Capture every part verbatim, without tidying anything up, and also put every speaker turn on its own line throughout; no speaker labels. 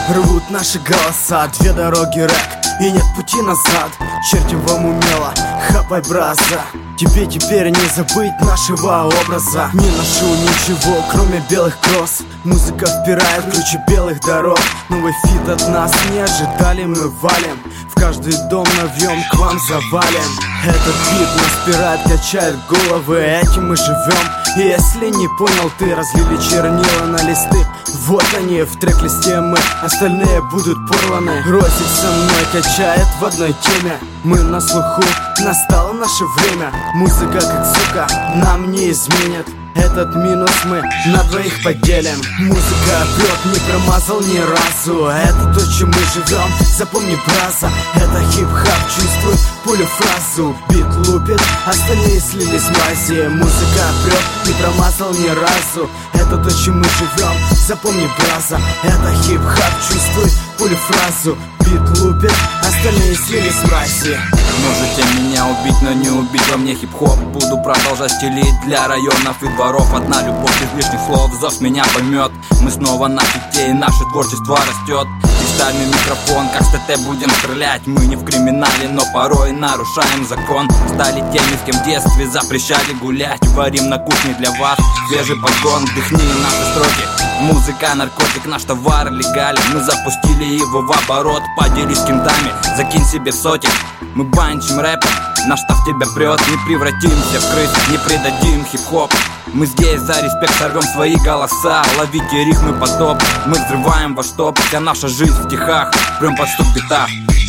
Рвут наши голоса, две дороги рэк, и нет пути назад. Чертим вам умело, хапай, браза. Тебе теперь не забыть нашего образа. Не ношу ничего, кроме белых кросс. Музыка впирает ключи белых дорог. Новый фит от нас не ожидали, мы валим. В каждый дом навьем, к вам завалим. Этот бит нас пирает, качает головы, этим мы живем. И если не понял ты, разлили чернила на листы. Вот они, в трек-листе мы, остальные будут порваны. Росик со мной качает в одной теме. Мы на слуху, настало наше время. Музыка как сука, нам не изменит. Этот минус мы на двоих поделим. Музыка прет, не промазал ни разу. Это то, чем мы живем, запомни, браза. Это хип-хап, чувствует пулю фразу. Бит лупит, остальные слились в мрази. Музыка прет, не промазал ни разу. Это то, чем мы живем, запомни, браза. Это хип-хап, чувствует пулю фразу. Бит лупит, остальные слились в мрази.
Можете меня убить, но не убить во мне хип-хоп. Буду продолжать стелить для районов и дворов. Одна любовь без лишних слов, зов меня поймет. Мы снова на хите, и наше творчество растет. Кристальный микрофон, как с ТТ будем стрелять. Мы не в криминале, но порой нарушаем закон. Стали теми, с кем в детстве запрещали гулять. Варим на кухне для вас свежий подгон. Вдохни наши строки. Музыка, наркотик, наш товар легален. Мы запустили его в оборот. Поделись с кентами, закинь себе сотик. Мы банчим рэпом, наш штаб тебя прет. Не превратимся в крыс, не предадим хип-хоп. Мы здесь за респект сорвем свои голоса. Ловите рифмы потоп, мы взрываем ваш топ. Вся наша жизнь в стихах, прям под стук бита.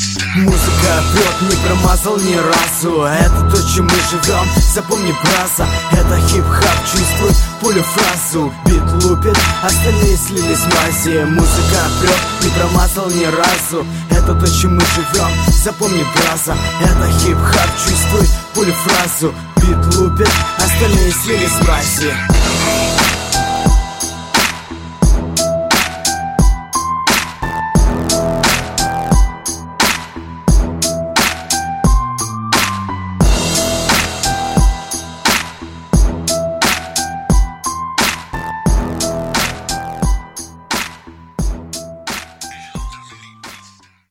Музыка прет, не промазал ни разу. Это то, чем мы живем, запомни, браза. Это хип-хап, чувствует пулю фразу. Бит лупит, остальные слились в мази. Музыка прет, не промазал ни разу. Это то, чем мы живем, запомни, браза. Это хип-хап, чувствует пулю фразу. Бит лупит, остальные слились в мази.